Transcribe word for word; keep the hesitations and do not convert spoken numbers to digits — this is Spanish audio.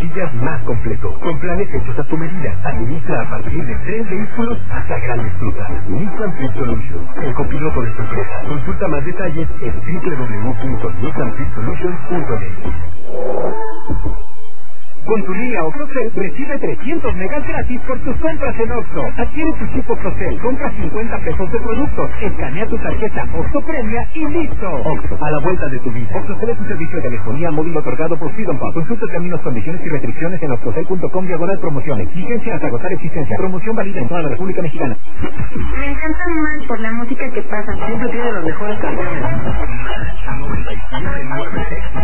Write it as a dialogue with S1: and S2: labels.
S1: millas más completo. Con planes hechos a tu medida. Administra a partir de tres vehículos hasta grandes frutas. Nissan Fleet Solutions, el copiloto de tu empresa. Consulta más detalles en doble u doble u doble u punto nissan fleet solutions punto net. Con tu línea OXXOCEL recibe trescientos megas gratis por tus compras en Oxxo. Adquiere tu chip OXXOCEL, compra cincuenta pesos de productos, escanea tu tarjeta Oxxo Premia y listo. Oxxo, a la vuelta de tu vida. OXXOCEL es un servicio de telefonía móvil otorgado por Freedom Pub. Consulta términos, condiciones y restricciones en oxxocel punto com diagonal promociones. Vigencia hasta agotar existencia. Promoción válida en toda la República Mexicana.
S2: Me encanta más por la música que pasa. Siempre tiene las mejores canciones.
S1: noventa y siete punto nueve